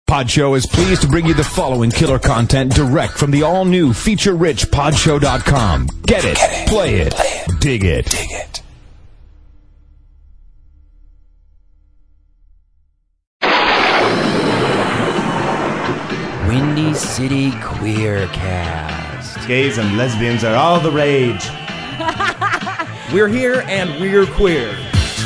Podshow is pleased to bring you the following killer content direct from the all-new feature-rich Podshow.com. Get it, play it, dig it. Windy City Queercast. Gays and lesbians are all the rage. We're here and we're queer.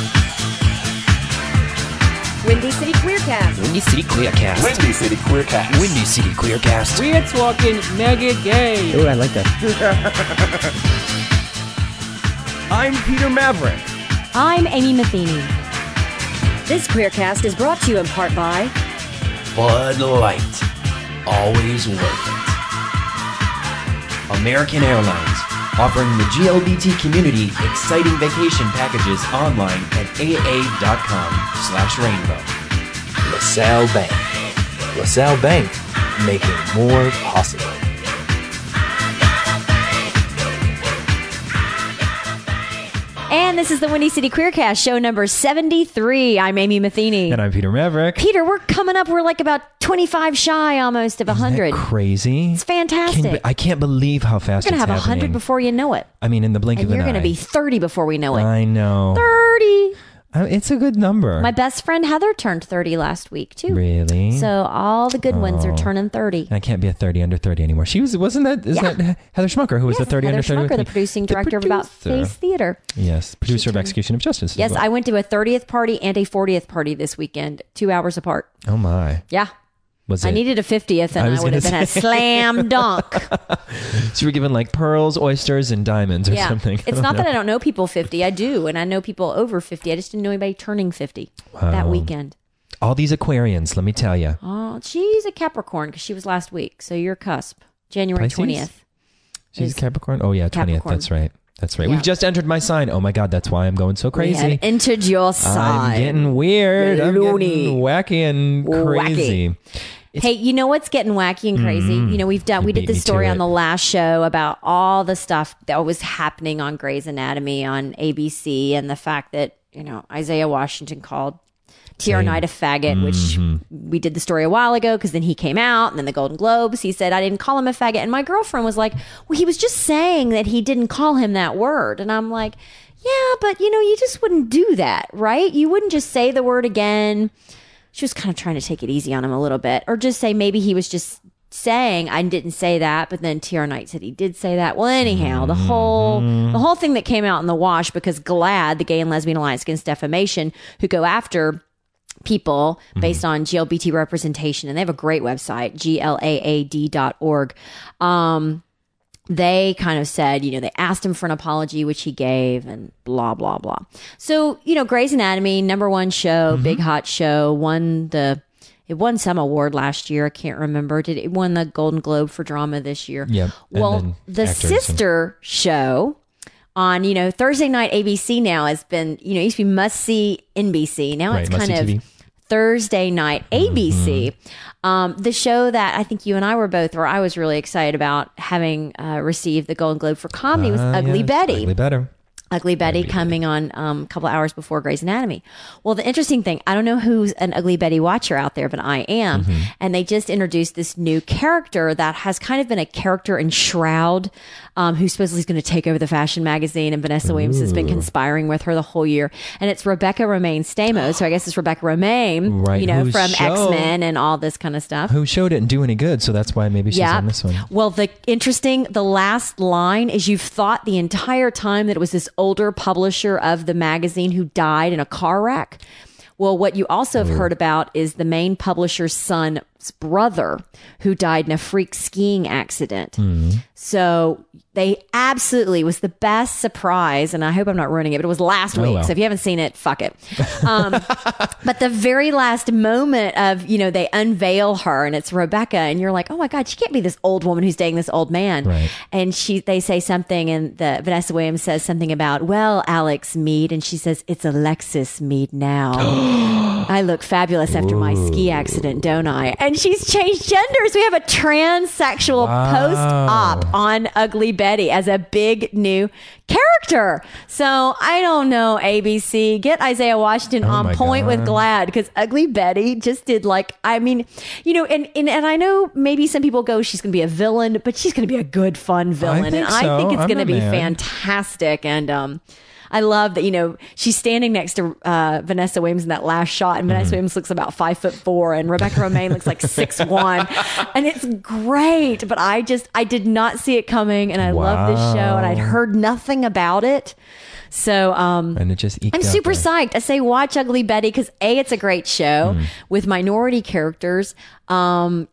Windy City Queercast. Windy City Queercast. Windy City Queercast. Windy City Queercast. We're talking mega gay. Ooh, I like that. I'm Peter Maverick. I'm Amy Matheny. This Queercast is brought to you in part by Bud Light. Always worth it. American Airlines. Offering the GLBT community exciting vacation packages online at aa.com/rainbow. LaSalle Bank. LaSalle Bank, making more possible. And this is the Windy City Queercast, show number 73. I'm Amy Matheny. And I'm Peter Maverick. Peter, we're coming up. We're like about 25 shy almost of 100. Isn't that crazy? It's fantastic. I can't believe how fast We're going it's to have happening. 100 before you know it. I mean, in the blink And of an eye. you're going to be 30 before we know it. I know. 30. It's a good number. My best friend Heather turned 30 last week, too. Really? So all the good ones are turning 30. I can't be a 30 under 30 anymore. Isn't that Heather Schmucker, who was the 30 Heather under 30? Schmucker, the producing director of About Face Theater. Yes, producer of Execution of Justice. Yes, as well. I went to a 30th party and a 40th party this weekend, 2 hours apart. Oh my. Yeah. Was it? I needed a 50th and I would have been a slam dunk. So you were given like pearls, oysters, and diamonds or something. It's not that I don't know people 50. I do. And I know people over 50. I just didn't know anybody turning 50 that weekend. All these Aquarians, let me tell you. Oh, she's a Capricorn because she was last week. So you're cusp. January Pisces? 20th. She's a Capricorn? Oh yeah, 20th. Capricorn. That's right. That's right. Yeah. We've just entered my sign. Oh my God, that's why I'm going so We crazy. have entered your sign. I'm getting weird. You're I'm loony. getting wacky and crazy. Wacky. Hey, you know what's getting wacky and crazy? You know, we did beat the me story to on it. the last show about all the stuff that was happening on Grey's Anatomy on ABC and the fact that, you know, Isaiah Washington called TR Knight a faggot, which we did the story a while ago because then he came out and then the Golden Globes, he said, I didn't call him a faggot. And my girlfriend was like, well, he was just saying that he didn't call him that word. And I'm like, yeah, but, you know, you just wouldn't do that, right? You wouldn't just say the word again. She was kind of trying to take it easy on him a little bit, or just say maybe he was just saying I didn't say that, but then TR Knight said he did say that. Well, anyhow, the whole thing that came out in the wash because GLAAD, the Gay and Lesbian Alliance Against Defamation, who go after people based on GLBT representation, and they have a great website, glaad.org. They kind of said, you know, they asked him for an apology, which he gave, and blah, blah, blah. So, you know, Grey's Anatomy, #1 show, big hot show, it won some award last year. I can't remember. It won the Golden Globe for drama this year? Yep. And Well, then the actors sister show on, you know, Thursday night ABC now has been, you know, it used to be Must See NBC. Now Right, it's Must kind See of TV. Thursday night ABC. The show that I think you and I were both, or I was really excited about having received the Golden Globe for comedy was Ugly yes, Betty. Ugly Better. Ugly Betty coming on a couple hours before Grey's Anatomy. Well, the interesting thing, I don't know who's an Ugly Betty watcher out there, but I am. And they just introduced this new character that has kind of been a character in Shroud, who supposedly is going to take over the fashion magazine. And Vanessa Williams has been conspiring with her the whole year. And it's Rebecca Romaine Stamos. So I guess it's Rebecca Romaine, Right, you know, whose from show- X-Men and all this kind of stuff. Who showed it and do any good, so that's why maybe she's on this one. Well, the last line is you've thought the entire time that it was this older publisher of the magazine who died in a car wreck. Well, what you also have heard about is the main publisher's son's brother who died in a freak skiing accident. So they absolutely was the best surprise, and I hope I'm not ruining it, but it was last week. well. So if you haven't seen it, fuck it. But the very last moment of, you know, they unveil her and it's Rebecca, and you're like, oh my God, she can't be this old woman who's dating this old man. Right. And they say something, and Vanessa Williams says something about, well, Alex Mead, and she says, it's Alexis Mead now. I look fabulous after my ski accident, don't I? And and she's changed genders. We have a transsexual post-op on Ugly Betty as a big new character. So I don't know, ABC, get Isaiah Washington on point with GLAAD, because Ugly Betty just did and I know maybe some people go, she's going to be a villain, but she's going to be a good, fun villain. I think it's going to be fantastic. And I love that, she's standing next to Vanessa Williams in that last shot, and Vanessa Williams looks about 5'4", and Rebecca Romaine looks like 6'1", and it's great. But I did not see it coming, and I love this show, and I'd heard nothing about it. So and it just I'm super psyched. I say watch Ugly Betty because it's a great show with minority characters, and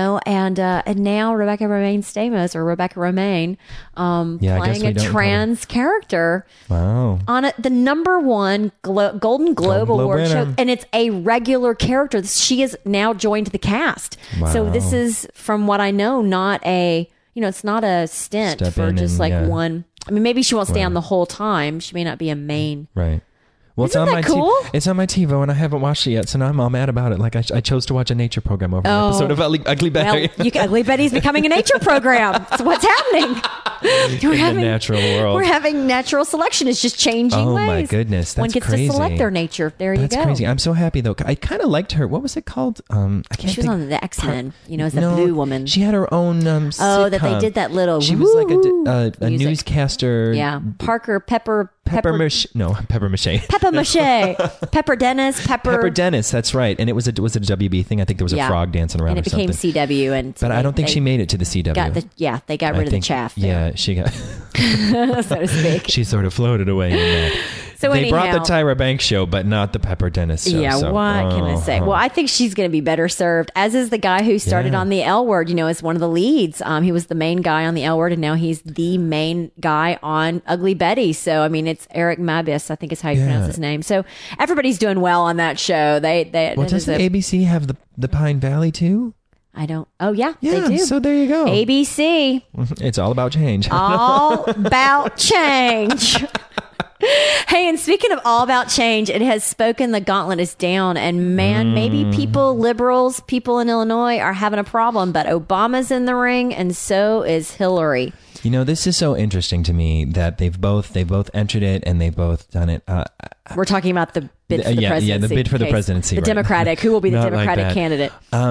now Rebecca Romaine Stamos, or Rebecca Romaine, playing a trans character. Wow. On the #1 Golden Globe Award show, and it's a regular character. She has now joined the cast. Wow. So this is, from what I know, not a it's not a stint for just one. I mean, maybe she won't stay on the whole time. She may not be a main. Right. Well, Isn't it's on that my cool? It's on my TiVo, and I haven't watched it yet, so now I'm all mad about it. Like I chose to watch a nature program over an episode of Ugly Betty. Well, Ugly Betty's becoming a nature program. So what's happening? In the natural world. We're having natural selection. It's just changing ways. Oh my goodness, that's One gets crazy. to select their nature. There you go. That's crazy. I'm so happy though. I kind of liked her. What was it called? I can't. She was on the X-Men. As the blue woman. She had her own. That they did that little. She was like a newscaster. Yeah, Parker Pepper Mache. Pepper Mache. Pepper Dennis. Pepper Dennis. That's right. And was it a WB thing? I think there was a frog dancing around, and it or became something. CW. But I don't think she made it to the CW. They got rid of the chaff. Yeah, she got. So to speak. She sort of floated away in that. So they brought the Tyra Banks show, but not the Pepper Dennis show. Yeah, so, what can I say? Well, I think she's going to be better served, as is the guy who started on the L Word, as one of the leads. He was the main guy on the L Word, and now he's the main guy on Ugly Betty. So, I mean, it's Eric Mabus, I think is how you pronounce his name. So everybody's doing well on that show. Well, doesn't ABC have the Pine Valley too? I don't. Oh, yeah, they do. So there you go. ABC. It's all about change. All about change. Hey, and speaking of all about change, it has spoken, the gauntlet is down, and man, maybe liberals, people in Illinois are having a problem, but Obama's in the ring, and so is Hillary. This is so interesting to me that they've both entered it and they've both done it. We're talking about the bid for the presidency. Yeah, the bid for the presidency. The right. Democratic. Who will be the Democratic candidate?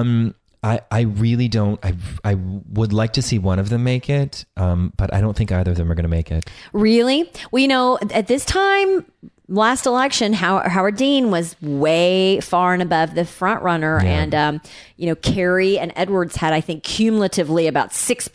I really don't. I would like to see one of them make it, but I don't think either of them are going to make it. Really? Well, at this time, last election, Howard Dean was way far and above the front runner, and Kerry and Edwards had, I think, cumulatively about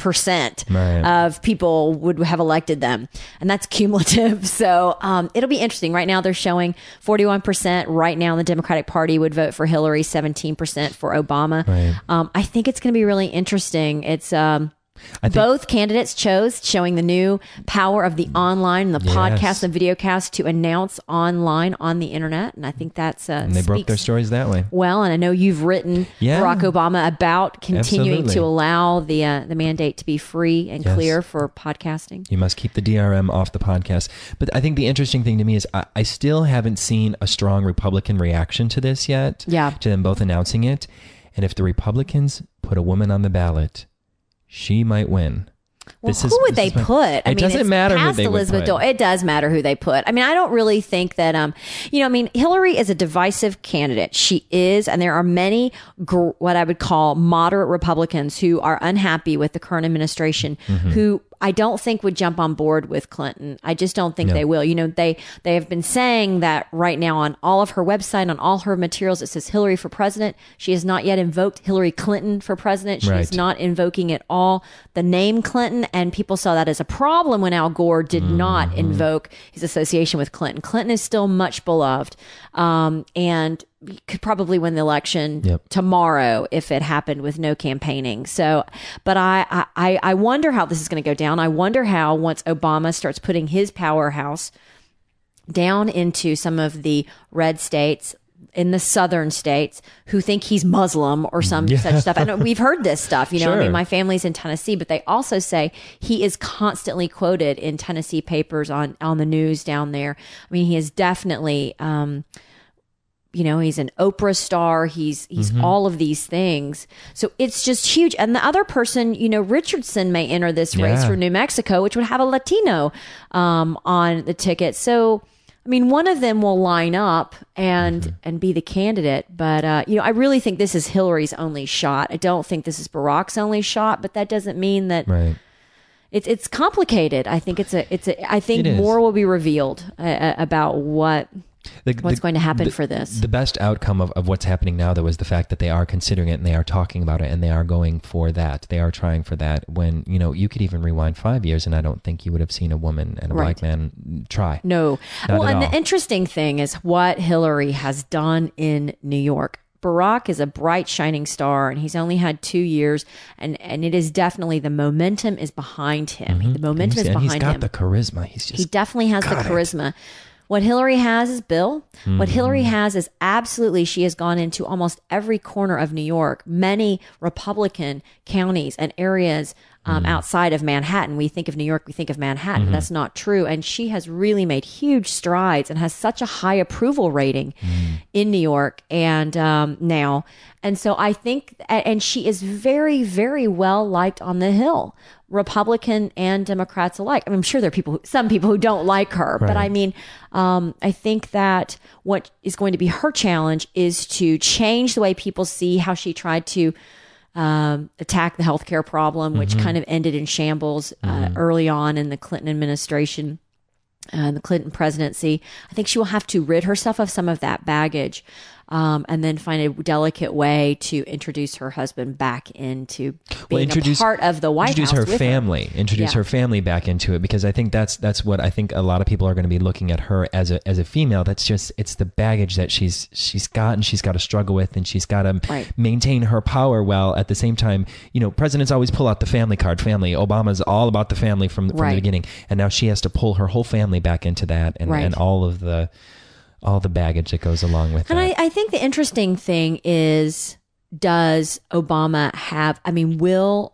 6% of people would have elected them, and that's cumulative. So it'll be interesting. Right now, they're showing 41% right now in the Democratic Party would vote for Hillary, 17% for Obama. Right. I think it's going to be really interesting. It's both candidates chose, showing the new power of the online and the podcast and video cast to announce online on the internet. And I think that's and they broke their stories that way. Well, and I know you've written Barack Obama about continuing to allow the mandate to be free and clear for podcasting. You must keep the DRM off the podcast. But I think the interesting thing to me is I still haven't seen a strong Republican reaction to this yet. Yeah. To them both announcing it. And if the Republicans put a woman on the ballot, she might win. Well, who would they put? It doesn't matter who they would put. It does matter who they put. I mean, I don't really think that, Hillary is a divisive candidate. She is, and there are many what I would call moderate Republicans who are unhappy with the current administration, who I don't think would jump on board with Clinton. I just don't think they will. They have been saying that right now on all of her website, on all her materials, it says Hillary for president. She has not yet invoked Hillary Clinton for president. She is not invoking at all the name Clinton, and people saw that as a problem when Al Gore did not invoke his association with Clinton. Clinton is still much beloved, and could probably win the election tomorrow if it happened with no campaigning. So, but I wonder how this is going to go down. I wonder how, once Obama starts putting his powerhouse down into some of the red states, in the southern states, who think he's Muslim or some such stuff. I know we've heard this stuff, I mean, my family's in Tennessee, but they also say he is constantly quoted in Tennessee papers on the news down there. I mean, he is definitely, he's an Oprah star. He's all of these things. So it's just huge. And the other person, Richardson may enter this race for New Mexico, which would have a Latino on the ticket. So, I mean, one of them will line up and be the candidate. But, I really think this is Hillary's only shot. I don't think this is Barack's only shot, but that doesn't mean that it's complicated. I think I think more will be revealed about what's going to happen for this. The best outcome of what's happening now, though, is the fact that they are considering it and they are talking about it and they are going for that. They are trying for that. When, you could even rewind 5 years and I don't think you would have seen a woman and a black man try. No. And the interesting thing is what Hillary has done in New York. Barack is a bright, shining star, and he's only had 2 years, and it is definitely the momentum is behind him. The momentum is behind him. He's got the charisma. He definitely has the charisma. What Hillary has is Bill. What Hillary has is absolutely, she has gone into almost every corner of New York, many Republican counties and areas outside of Manhattan. We think of New York, we think of Manhattan. That's not true. And she has really made huge strides and has such a high approval rating in New York and now. And so I think, and she is very, very well liked on the Hill, Republican and Democrats alike. I mean, I'm sure there are some people who don't like her, but I mean, I think that what is going to be her challenge is to change the way people see how she tried to attack the healthcare problem, which kind of ended in shambles early on in the Clinton administration. The Clinton presidency. I think she will have to rid herself of some of that baggage and then find a delicate way to introduce her husband back into being a part of the White House. Introduce her family back into it, because I think that's what I think a lot of people are going to be looking at her as a female. That's just, it's the baggage that she's got and she's got to struggle with, and she's got to maintain her power while at the same time, presidents always pull out the family card. Obama's all about the family from the beginning, and now she has to pull her whole family back into that and all of the baggage that goes along with and that. I think the interesting thing is, does Obama have, will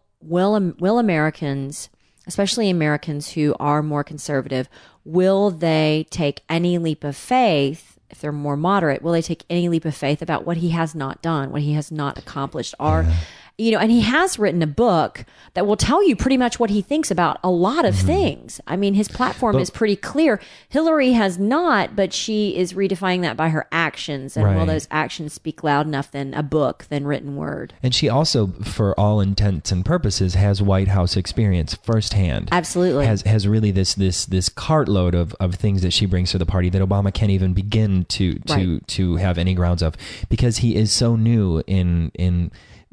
Americans, especially Americans who are more conservative, will they take any leap of faith, if they're more moderate, will they take any leap of faith about what he has not done, what he has not accomplished? And he has written a book that will tell you pretty much what he thinks about a lot of things. I mean, his platform is pretty clear. Hillary has not, but she is redefining that by her actions. And will those actions speak loud enough than a book, than written word? And she also, for all intents and purposes, has White House experience firsthand. Absolutely. Has really this cartload of things that she brings to the party that Obama can't even begin to have any grounds of, because he is so new in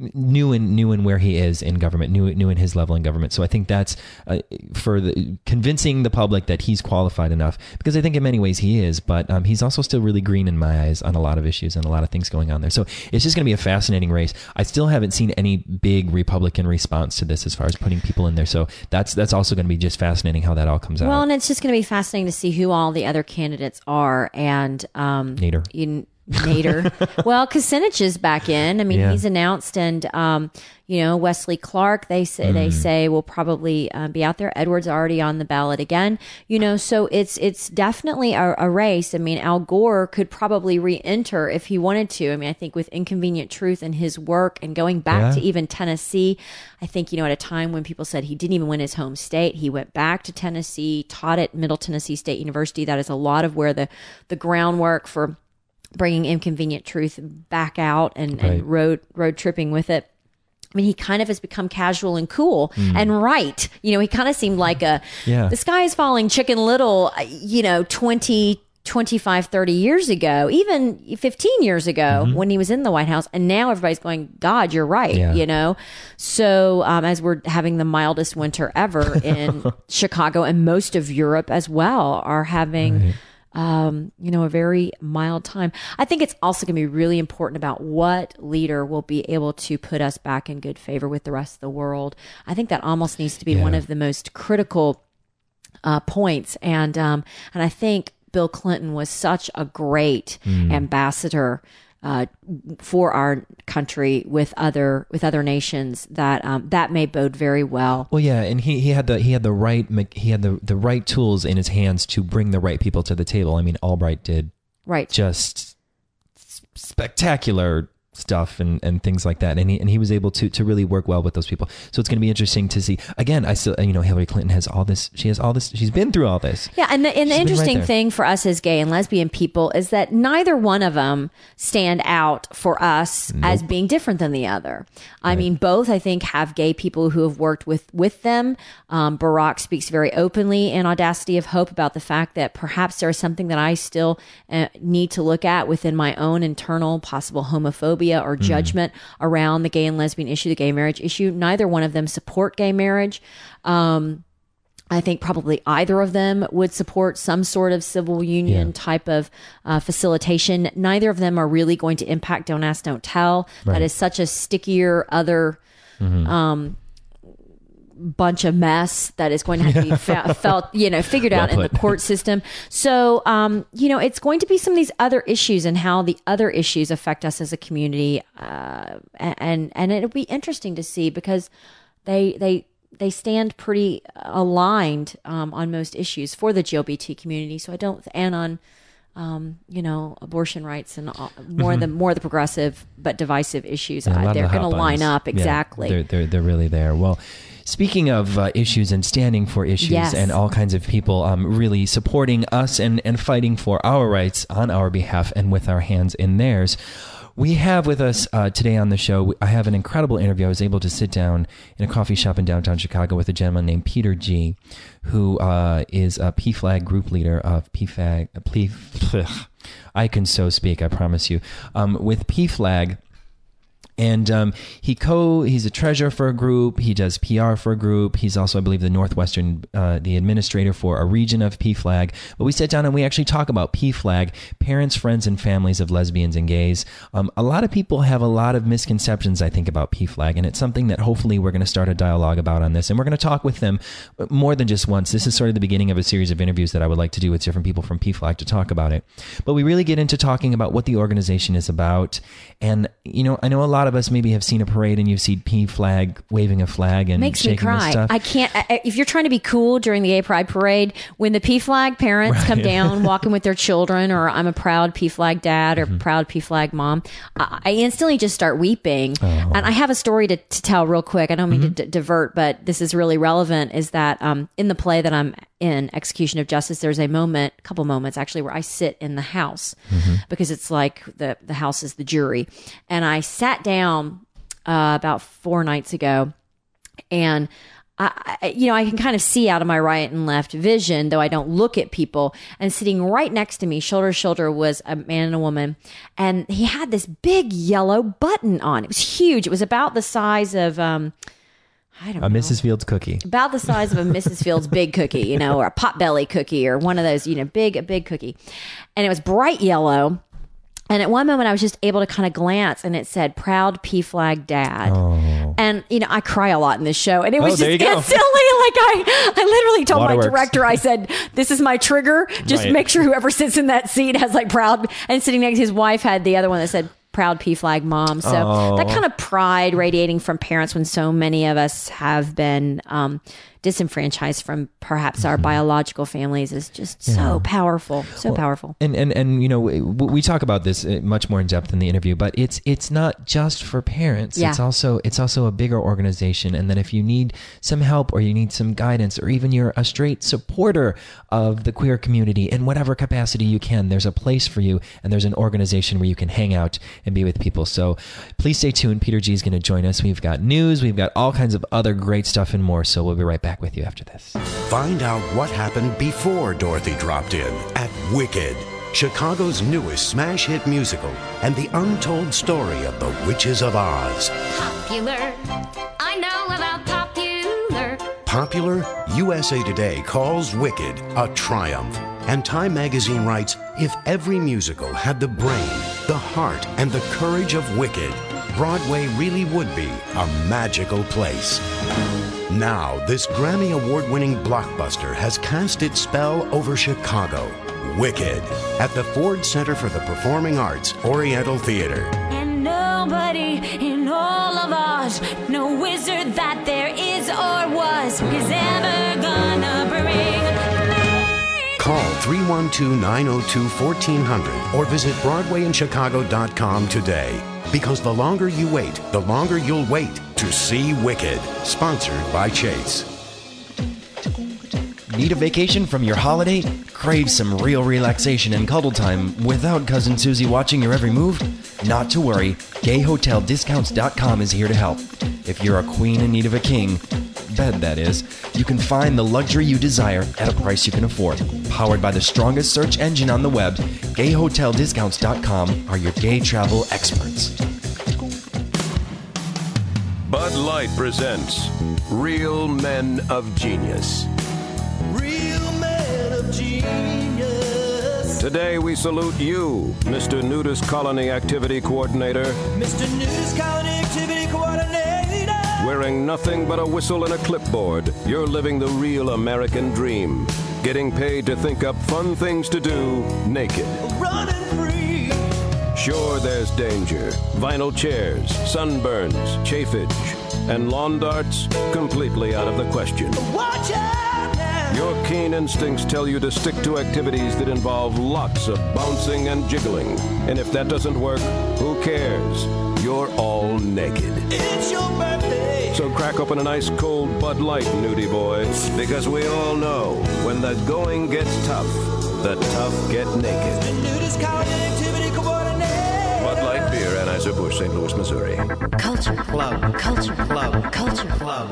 where he is in government, new in his level in government. So I think that's for convincing the public that he's qualified enough, because I think in many ways he is, but he's also still really green in my eyes on a lot of issues and a lot of things going on there. So it's just going to be a fascinating race. I still haven't seen any big Republican response to this as far as putting people in there. So that's also going to be just fascinating how that all comes out. Well, and it's just going to be fascinating to see who all the other candidates are. And Nader. Well, Kucinich is back in. I mean, he's announced, and Wesley Clark, they say will probably be out there. Edwards already on the ballot again. So it's definitely a race. I mean, Al Gore could probably re-enter if he wanted to. I mean, I think with Inconvenient Truth and his work and going back to even Tennessee, I think at a time when people said he didn't even win his home state, he went back to Tennessee, taught at Middle Tennessee State University. That is a lot of where the groundwork for bringing Inconvenient Truth back out and road tripping with it. I mean, he kind of has become casual and cool and he kind of seemed like the sky is falling Chicken Little, 20, 25, 30 years ago, even 15 years ago when he was in the White House. And now everybody's going, God, you're right, So as we're having the mildest winter ever in Chicago, and most of Europe as well are having... a very mild time. I think it's also going to be really important about what leader will be able to put us back in good favor with the rest of the world. I think that almost needs to be one of the most critical points. And I think Bill Clinton was such a great ambassador for our country with other nations that may bode very well. Well, yeah, and he had the right tools in his hands to bring the right people to the table. I mean, Albright did just spectacular stuff and things like that, and he was able to really work well with those people. So it's going to be interesting to see. Again, I still, Hillary Clinton has all this. She has all this. She's been through all this. Yeah, and the interesting thing for us as gay and lesbian people is that neither one of them stand out for us as being different than the other. I mean, both I think have gay people who have worked with them. Barack speaks very openly in Audacity of Hope about the fact that perhaps there is something that I still need to look at within my own internal possible homophobia or judgment around the gay and lesbian issue, the gay marriage issue. Neither one of them support gay marriage. I think probably either of them would support some sort of civil union type of facilitation. Neither of them are really going to impact Don't Ask, Don't Tell. Right. That is such a stickier other bunch of mess that is going to have to be figured out in the court system. So, it's going to be some of these other issues and how the other issues affect us as a community. And it'll be interesting to see because they stand pretty aligned on most issues for the LGBT community. So and on abortion rights and more the progressive but divisive issues. They're going to line up exactly. They're really there. Well, speaking of issues and standing for issues and all kinds of people really supporting us and fighting for our rights on our behalf and with our hands in theirs. We have with us today on the show, I have an incredible interview. I was able to sit down in a coffee shop in downtown Chicago with a gentleman named Peter G., who is a PFLAG group leader of PFLAG. I can so speak, I promise you. With PFLAG. And he's a treasurer for a group. He does PR for a group. He's also, I believe, the administrator for a region of PFLAG. But we sit down and we actually talk about PFLAG, parents, friends, and families of lesbians and gays. A lot of people have a lot of misconceptions, I think, about PFLAG, and it's something that hopefully we're going to start a dialogue about on this. And we're going to talk with them more than just once. This is sort of the beginning of a series of interviews that I would like to do with different people from PFLAG to talk about it. But we really get into talking about what the organization is about. And, I know a lot of us maybe have seen a parade and you've seen PFLAG waving a flag and makes shaking me cry. This stuff. I can't. If you're trying to be cool during the Gay Pride Parade, when the PFLAG parents come down walking with their children, or I'm a proud PFLAG dad or proud PFLAG mom, I instantly just start weeping. And I have a story to tell real quick. I don't mean to divert, but this is really relevant. Is that in the play that I'm in, Execution of Justice, there's a couple moments actually, where I sit in the house because it's like the house is the jury. And I sat down about 4 nights ago, and I can kind of see out of my right and left vision, though I don't look at people. And sitting right next to me, shoulder to shoulder, was a man and a woman, and he had this big yellow button on. It was huge. It was about the size of I don't know. A Mrs. Fields cookie. About the size of a Mrs. Fields big cookie, or a Potbelly cookie, or one of those, a big cookie. And it was bright yellow. And at one moment I was just able to kind of glance, and it said "Proud PFLAG Dad." Oh. And, I cry a lot in this show, and it was just silly. Like I literally told my director, I said, "This is my trigger. Just make sure whoever sits in that seat has proud," and sitting next to his wife had the other one that said "Proud PFLAG Mom." So that kind of pride radiating from parents when so many of us have been disenfranchised from perhaps our biological families is just so powerful, powerful. And we talk about this much more in depth in the interview, but it's not just for parents. Yeah. It's also a bigger organization. And then if you need some help, or you need some guidance, or even you're a straight supporter of the queer community in whatever capacity you can, there's a place for you, and there's an organization where you can hang out and be with people. So please stay tuned. Peter G is going to join us. We've got news, we've got all kinds of other great stuff and more. So we'll be right back with you after this. Find out what happened before Dorothy dropped in at Wicked, Chicago's newest smash hit musical, and the untold story of the Witches of Oz. Popular, I know about popular. Popular, USA Today calls Wicked a triumph. And Time magazine writes, if every musical had the brain, the heart, and the courage of Wicked, Broadway really would be a magical place. Now, this Grammy Award-winning blockbuster has cast its spell over Chicago. Wicked, at the Ford Center for the Performing Arts, Oriental Theater. And nobody in all of Oz, no wizard that there is or was, is ever gonna bring me Call 312-902-1400 or visit BroadwayInChicago.com today. Because the longer you wait, the longer you'll wait to see Wicked. Sponsored by Chase. Need a vacation from your holiday? Crave some real relaxation and cuddle time without Cousin Susie watching your every move? Not to worry, GayHotelDiscounts.com is here to help. If you're a queen in need of a king, bed that is, you can find the luxury you desire at a price you can afford. Powered by the strongest search engine on the web, GayHotelDiscounts.com are your gay travel experts. Bud Light presents Real Men of Genius. Real men of genius. Today we salute you, Mr. Nudist Colony Activity Coordinator. Mr. Nudist Colony Activity Coordinator. Wearing nothing but a whistle and a clipboard, you're living the real American dream. Getting paid to think up fun things to do naked. Running free. Sure, there's danger. Vinyl chairs, sunburns, chafage, and lawn darts completely out of the question. Watch out now. Your keen instincts tell you to stick to activities that involve lots of bouncing and jiggling. And if that doesn't work, who cares? You're all naked. It's your birthday. So crack open an ice cold Bud Light, nudie boy, because we all know when the going gets tough, the tough get naked. The Nudist Colony Activity Coordinator. Bud Light Beer, Anheuser-Busch, St. Louis, Missouri. Culture Club. Culture Club. Culture Club.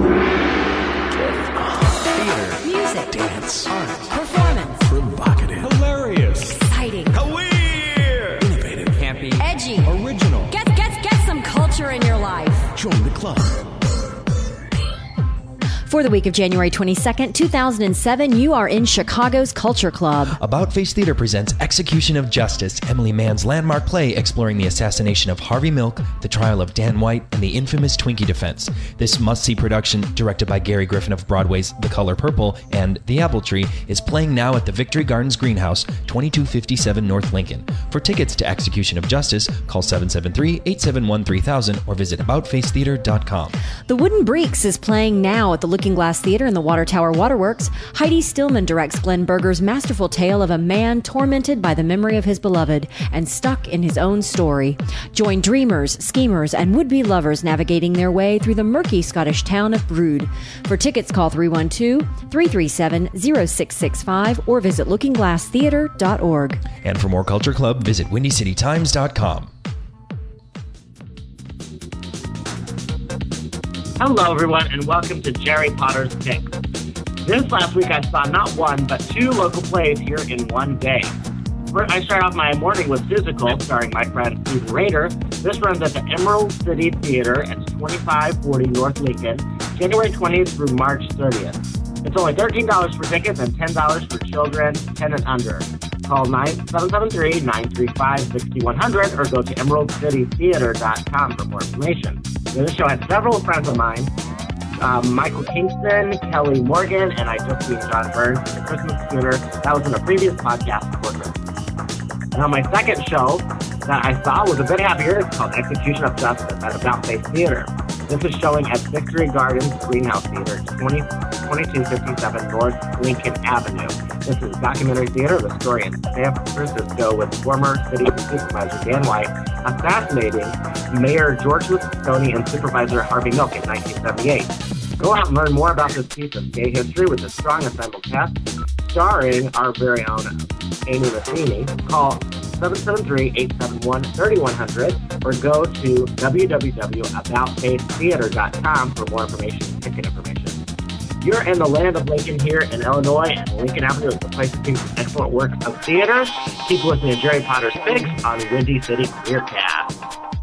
Theater. Music. Dance. Art. Performance. Provocative. Hilarious. Exciting. Weird. Innovative. Campy. Edgy. Original. Get some culture in your life. Join the club. For the week of January 22nd, 2007, you are in Chicago's Culture Club. About Face Theater presents Execution of Justice, Emily Mann's landmark play exploring the assassination of Harvey Milk, the trial of Dan White, and the infamous Twinkie defense. This must-see production, directed by Gary Griffin of Broadway's The Color Purple and The Apple Tree, is playing now at the Victory Gardens Greenhouse, 2257 North Lincoln. For tickets to Execution of Justice, call 773-871-3000 or visit aboutfacetheater.com. The Wooden Breeks is playing now at the Looking Glass Theater in the Water Tower Waterworks. Heidi Stillman directs Glenn Berger's masterful tale of a man tormented by the memory of his beloved and stuck in his own story. Join dreamers, schemers, and would-be lovers navigating their way through the murky Scottish town of Brood. For tickets, call 312-337-0665 or visit lookingglasstheater.org. And for more Culture Club, visit WindyCityTimes.com. Hello, everyone, and welcome to Jerry Potter's Picks. This last week, I saw not one, but two local plays here in one day. I start off my morning with Physical, starring my friend Susan Rader. This runs at the Emerald City Theater at 2540 North Lincoln, January 20th through March 30th. It's only $13 for tickets and $10 for children 10 and under. Call 773-935-6100 or go to emeraldcitytheater.com for more information. This show had several friends of mine, Michael Kingston, Kelly Morgan, and I just seen John Burns in the Christmas Schooner. That was in a previous podcast before Christmas. Now, my second show that I saw was a bit happier. It's called Execution of Justice at About Face Theater. This is showing at Victory Gardens Greenhouse Theater, 2257 North Lincoln Avenue. This is documentary theater, the story in San Francisco with former city supervisor Dan White assassinating Mayor George Moscone and Supervisor Harvey Milk in 1978. Go out and learn more about this piece of gay history with a strong ensemble cast, starring our very own Amy Massini. Call 773-871-3100 or go to www.aboutfacetheater.com for more information and ticket information. You're in the land of Lincoln here in Illinois, and Lincoln Avenue is the place to see some excellent work of theater. Keep listening to Jerry Potter's Picks on Windy City Queercast.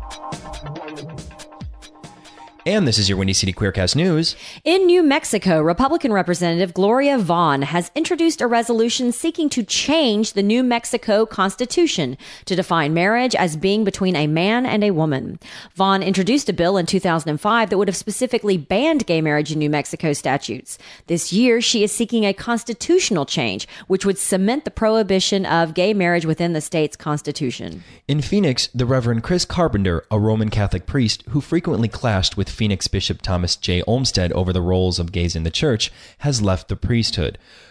And this is your Windy City Queercast News. In New Mexico, Republican Representative Gloria Vaughn has introduced a resolution seeking to change the New Mexico Constitution to define marriage as being between a man and a woman. Vaughn introduced a bill in 2005 that would have specifically banned gay marriage in New Mexico statutes. This year, she is seeking a constitutional change, which would cement the prohibition of gay marriage within the state's constitution. In Phoenix, the Reverend Chris Carpenter, a Roman Catholic priest who frequently clashed with Phoenix Bishop Thomas J. Olmsted over the roles of gays in the church, has left the priesthood.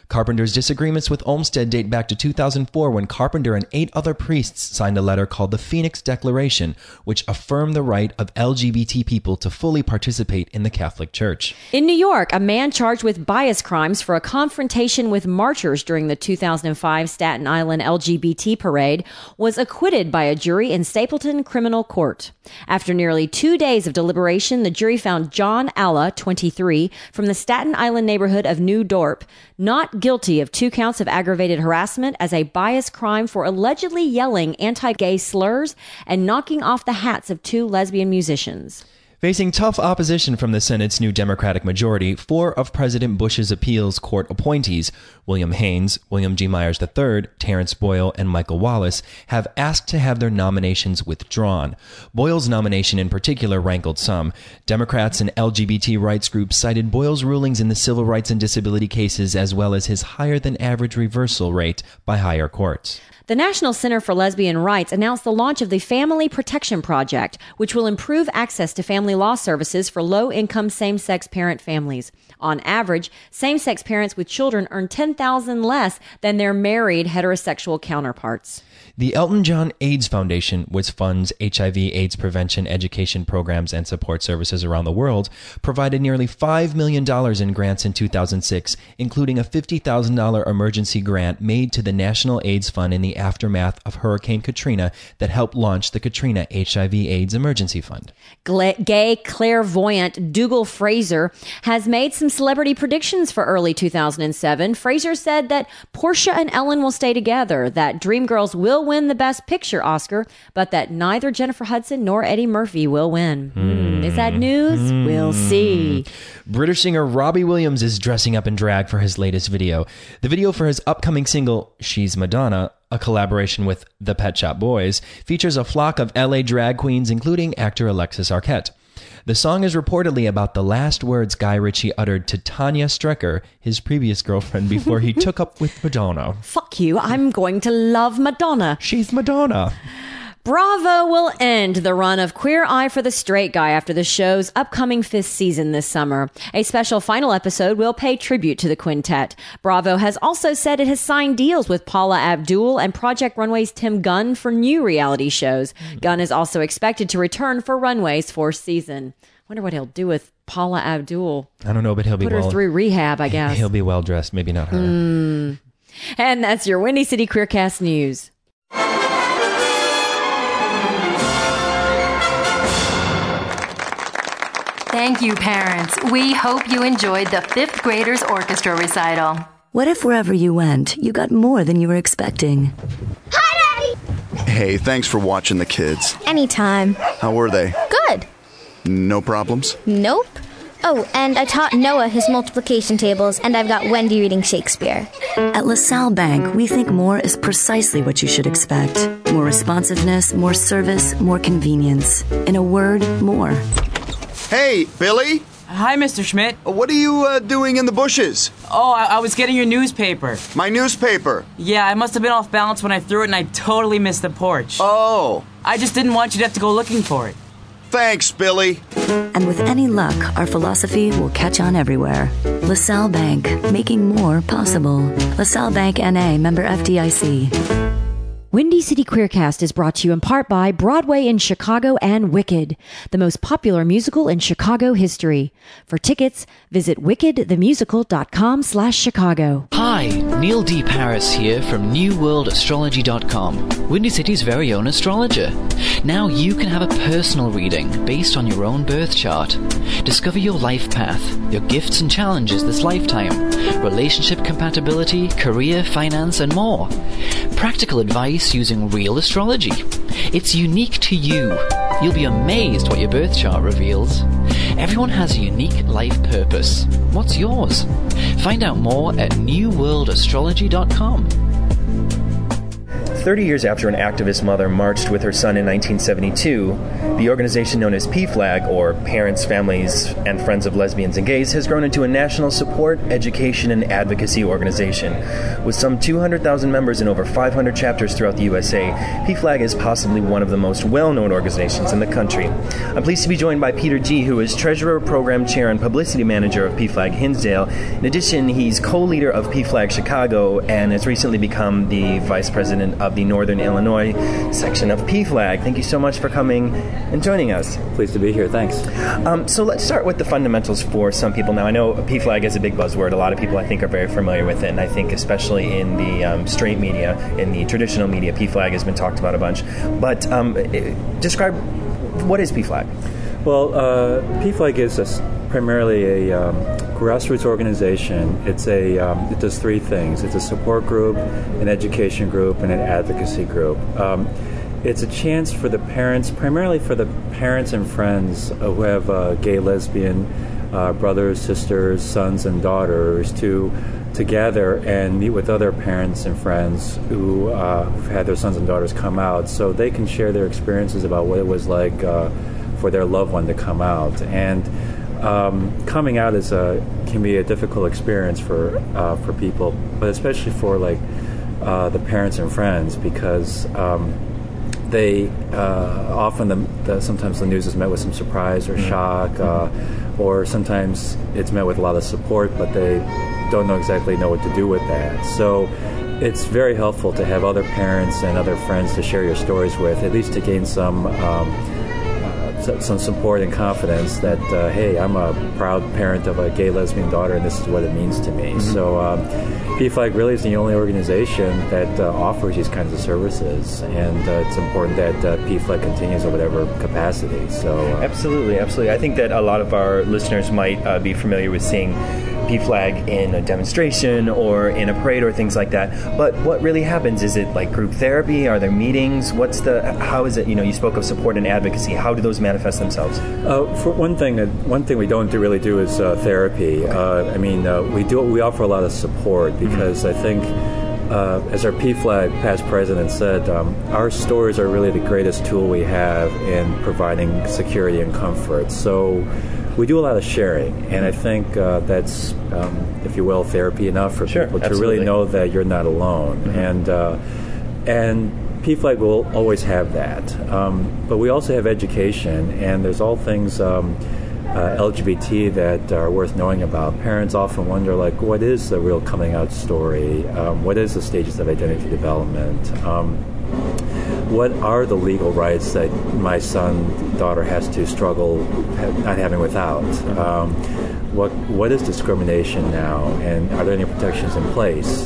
Carpenter's disagreements with Olmsted date back to 2004 when Carpenter and 8 other priests signed a letter called the Phoenix Declaration, which affirmed the right of LGBT people to fully participate in the Catholic Church. In New York, a man charged with bias crimes for a confrontation with marchers during the 2005 Staten Island LGBT parade was acquitted by a jury in Stapleton Criminal Court. After nearly 2 days of deliberation, the jury found John Alla, 23, from the Staten Island neighborhood of New Dorp, not guilty of 2 counts of aggravated harassment as a bias crime for allegedly yelling anti-gay slurs and knocking off the hats of 2 lesbian musicians. Facing tough opposition from the Senate's new Democratic majority, 4 of President Bush's appeals court appointees, William Haynes, William G. Myers III, Terrence Boyle, and Michael Wallace, have asked to have their nominations withdrawn. Boyle's nomination in particular rankled some. Democrats and LGBT rights groups cited Boyle's rulings in the civil rights and disability cases as well as his higher-than-average reversal rate by higher courts. The National Center for Lesbian Rights announced the launch of the Family Protection Project, which will improve access to family law services for low-income same-sex parent families. On average, same-sex parents with children earn $10,000 less than their married heterosexual counterparts. The Elton John AIDS Foundation, which funds HIV/AIDS prevention, education programs, and support services around the world, provided nearly $5 million in grants in 2006, including a $50,000 emergency grant made to the National AIDS Fund in the aftermath of Hurricane Katrina that helped launch the Katrina HIV/AIDS Emergency Fund. Gay clairvoyant Dougal Fraser has made some celebrity predictions for early 2007. Fraser said that Portia and Ellen will stay together, that Dreamgirls will win the Best Picture Oscar, but that neither Jennifer Hudson nor Eddie Murphy will win. Is that news? We'll see. British singer Robbie Williams is dressing up in drag for his latest video. The video for his upcoming single, She's Madonna, a collaboration with the Pet Shop Boys, features a flock of LA drag queens, including actor Alexis Arquette. The song is reportedly about the last words Guy Ritchie uttered to Tanya Strecker, his previous girlfriend, before he took up with Madonna. Fuck you, I'm going to love Madonna. She's Madonna. Bravo will end the run of Queer Eye for the Straight Guy after the show's upcoming 5th season this summer. A special final episode will pay tribute to the quintet. Bravo has also said it has signed deals with Paula Abdul and Project Runway's Tim Gunn for new reality shows. Gunn is also expected to return for Runway's 4th season. Wonder what he'll do with Paula Abdul. I don't know, but he'll be Put her through rehab, I guess. He'll be well dressed, maybe not her. And that's your Windy City Queercast news. Thank you, parents. We hope you enjoyed the 5th graders orchestra recital. What if wherever you went, you got more than you were expecting? Hi, Daddy! Hey, thanks for watching the kids. Anytime. How were they? Good. No problems? Nope. Oh, and I taught Noah his multiplication tables, and I've got Wendy reading Shakespeare. At LaSalle Bank, we think more is precisely what you should expect. More responsiveness, more service, more convenience. In a word, more. Hey, Billy. Hi, Mr. Schmidt. What are you doing in the bushes? Oh, I was getting your newspaper. My newspaper? Yeah, I must have been off balance when I threw it and I totally missed the porch. Oh. I just didn't want you to have to go looking for it. Thanks, Billy. And with any luck, our philosophy will catch on everywhere. LaSalle Bank, making more possible. LaSalle Bank N.A., member FDIC. Windy City Queercast is brought to you in part by Broadway in Chicago and Wicked, the most popular musical in Chicago history. For tickets, visit wickedthemusical.com/Chicago. Hi, Neil D. Paris here from NewWorldAstrology.com, Windy City's very own astrologer. Now you can have a personal reading based on your own birth chart. Discover your life path, your gifts and challenges this lifetime, relationship compatibility, career, finance, and more. Practical advice using real astrology. It's unique to you. You'll be amazed what your birth chart reveals. Everyone has a unique life purpose. What's yours? Find out more at NewWorldAstrology.com. 30 years after an activist mother marched with her son in 1972, the organization known as PFLAG, or Parents, Families, and Friends of Lesbians and Gays, has grown into a national support, education, and advocacy organization. With some 200,000 members in over 500 chapters throughout the USA, PFLAG is possibly one of the most well-known organizations in the country. I'm pleased to be joined by Peter G., who is Treasurer, Program Chair, and Publicity Manager of PFLAG Hinsdale. In addition, he's co-leader of PFLAG Chicago and has recently become the Vice President of the Northern Illinois section of PFLAG. Thank you so much for coming and joining us. Pleased to be here. Thanks. So let's start with the fundamentals for some people. Now, I know PFLAG is a big buzzword. A lot of people, I think, are very familiar with it, and I think especially in the straight media, in the traditional media, PFLAG has been talked about a bunch. But describe, what is PFLAG? Well, PFLAG is primarily a grassroots organization. It does three things. It's a support group, an education group, and an advocacy group. It's a chance for the parents, primarily for the parents and friends who have gay, lesbian brothers, sisters, sons, and daughters to gather and meet with other parents and friends who've had their sons and daughters come out, so they can share their experiences about what it was like for their loved one to come out. And coming out can be a difficult experience for people, but especially for the parents and friends, because they often sometimes the news is met with some surprise or shock, or sometimes it's met with a lot of support, but they don't exactly know what to do with that. So it's very helpful to have other parents and other friends to share your stories with, at least to gain some support and confidence that, hey, I'm a proud parent of a gay, lesbian daughter, and this is what it means to me. Mm-hmm. So PFLAG really is the only organization that offers these kinds of services, and it's important that PFLAG continues in whatever capacity. So Absolutely. I think that a lot of our listeners might be familiar with seeing PFLAG in a demonstration or in a parade or things like that. But what really happens? Is it like group therapy? Are there meetings? How is it? You spoke of support and advocacy. How do those manifest themselves? For one thing we don't really do is therapy. We offer a lot of support, because I think, as our PFLAG past president said, our stories are really the greatest tool we have in providing security and comfort. So we do a lot of sharing, and I think that's, if you will, therapy enough for people to really know that you're not alone. Mm-hmm. And PFLAG will always have that. But we also have education, and there's all things LGBT that are worth knowing about. Parents often wonder, what is the real coming out story? What is the stages of identity development? What are the legal rights that my son, daughter has to struggle not having without? What is discrimination now, and are there any protections in place?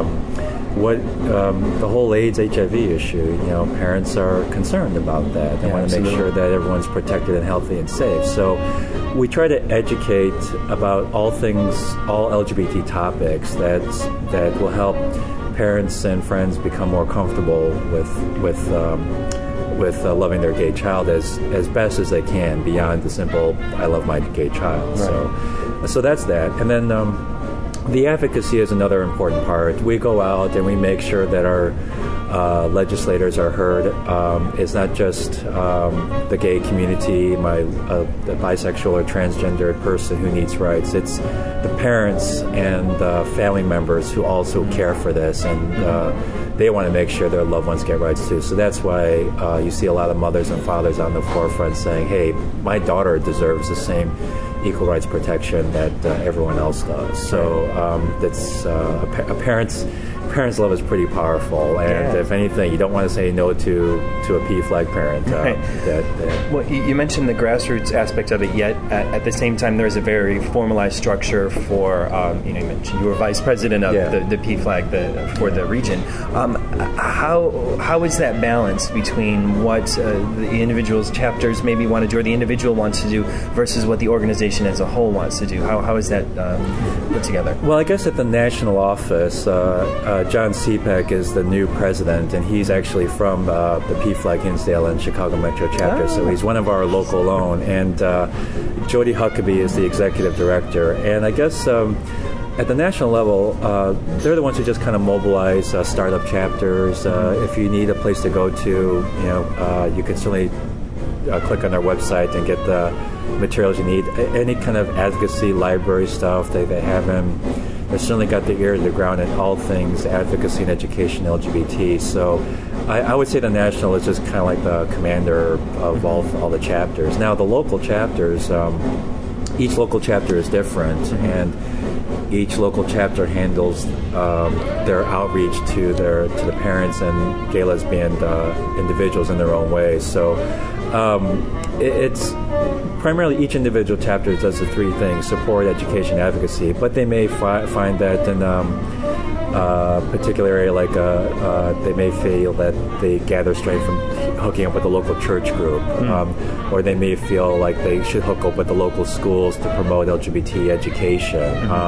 The whole AIDS, HIV issue, parents are concerned about that. They want to make sure that everyone's protected and healthy and safe. So we try to educate about all LGBT topics that will help parents and friends become more comfortable with loving their gay child as best as they can, beyond the simple "I love my gay child." Right. So that's that, and then the advocacy is another important part. We go out and we make sure that our legislators are heard. It's not just the gay community, the bisexual or transgendered person who needs rights. It's the parents and the family members who also care for this, and they want to make sure their loved ones get rights too. So that's why you see a lot of mothers and fathers on the forefront saying, hey, my daughter deserves the same equal rights protection that everyone else does. So that's a parent's love is pretty powerful, and if anything, you don't want to say no to a PFLAG parent. Well, you mentioned the grassroots aspect of it, yet at the same time, there's a very formalized structure for. You mentioned you were vice president of the PFLAG for the region. How is that balance between what the individual's chapters maybe want to do, or the individual wants to do, versus what the organization as a whole wants to do? How is that put together? Well, I guess at the national office, John Cepek is the new president, and he's actually from the PFLAG Hinsdale and Chicago Metro chapter, so he's one of our local own. And Jody Huckabee is the executive director. And I guess at the national level, they're the ones who just kind of mobilize startup chapters. If you need a place to go to, you can certainly click on their website and get the materials you need. Any kind of advocacy library stuff they have in. They've certainly got the ear to the ground in all things advocacy and education LGBT. So I would say the national is just kind of like the commander of all the chapters. Now the local chapters, each local chapter is different, and each local chapter handles their outreach to the parents and gay lesbian individuals in their own way. So it's primarily each individual chapter does the three things: support, education, advocacy. But they may find that in a particular area, like they may feel that they gather strength from hooking up with a local church group, or they may feel like they should hook up with the local schools to promote LGBT education.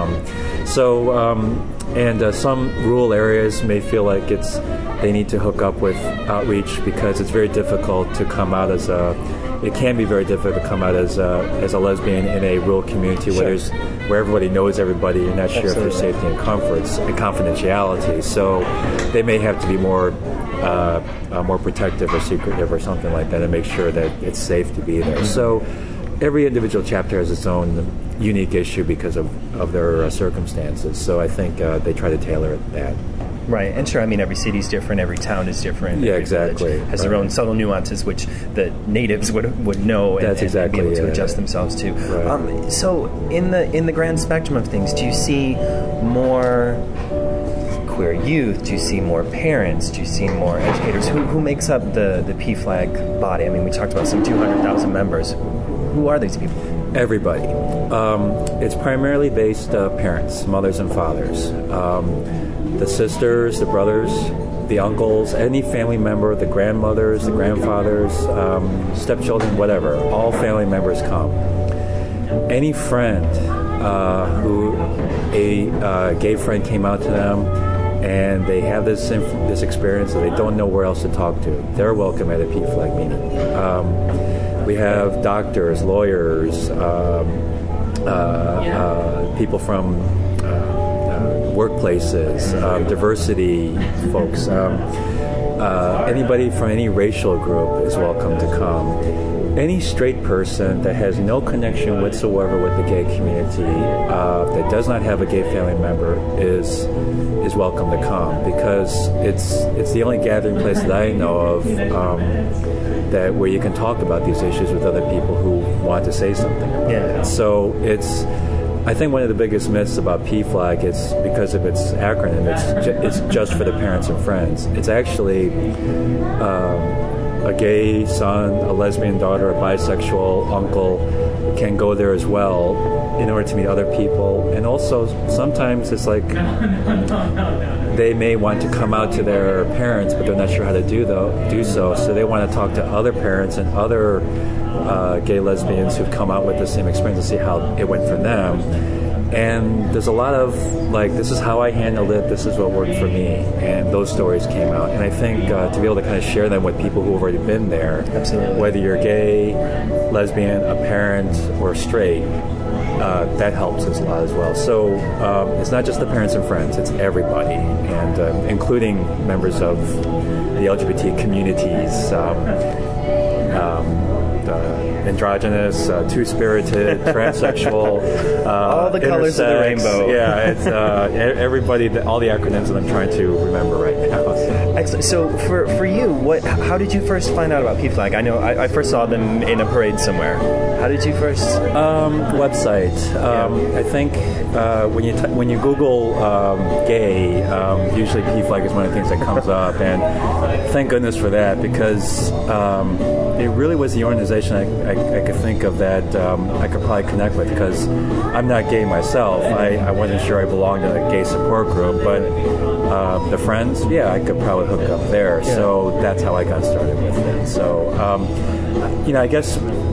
And some rural areas may feel like they need to hook up with outreach because it's very difficult to come out as it can be very difficult to come out as a lesbian in a rural community where everybody knows everybody. You're not sure of your safety and comforts and confidentiality. So they may have to be more protective or secretive or something like that to make sure that it's safe to be there. So every individual chapter has its own unique issue because of their circumstances. So I think they try to tailor it that. Right, and sure, I mean, every city's different, every town is different. Yeah, every exactly. Has their own subtle nuances, which the natives would know and be able to adjust themselves to. Right. So, in the grand spectrum of things, do you see more queer youth? Do you see more parents? Do you see more educators? Who makes up the PFLAG body? I mean, we talked about some 200,000 members. Who are these people? Everybody. It's primarily based parents, mothers and fathers. The sisters, the brothers, the uncles, any family member, the grandmothers, the grandfathers, stepchildren, whatever. All family members come. Any friend who a gay friend came out to them and they have this experience that they don't know where else to talk to, they're welcome at a PFLAG meeting. We have doctors, lawyers, people from workplaces, diversity folks, anybody from any racial group is welcome to come. Any straight person that has no connection whatsoever with the gay community, that does not have a gay family member, is welcome to come, because it's the only gathering place that I know of that where you can talk about these issues with other people who want to say something about it. So I think one of the biggest myths about PFLAG is because of its acronym, it's just for the parents and friends. It's actually a gay son, a lesbian daughter, a bisexual uncle can go there as well in order to meet other people. And also sometimes it's like they may want to come out to their parents, but they're not sure how to do so. So they want to talk to other parents and other gay lesbians who've come out with the same experience to see how it went for them. And there's a lot of like, this is how I handled it, this is what worked for me, and those stories came out. And I think to be able to kind of share them with people who've already been there, absolutely, whether you're gay, lesbian, a parent, or straight, that helps us a lot as well. So it's not just the parents and friends, it's everybody, and including members of the LGBT communities, androgynous, two-spirited, transsexual, all the colors of the rainbow. Yeah, it's everybody, all the acronyms that I'm trying to remember right now. Excellent. So for you, how did you first find out about PFLAG? I know I first saw them in a parade somewhere. How did you first? Website. I think when you Google gay, usually PFLAG is one of the things that comes up, and thank goodness for that, because it really was the organization I could think of that I could probably connect with, because I'm not gay myself. I wasn't sure I belonged in a gay support group, but the friends, yeah, I could probably hook up there. Yeah. So that's how I got started with it. So, I guess,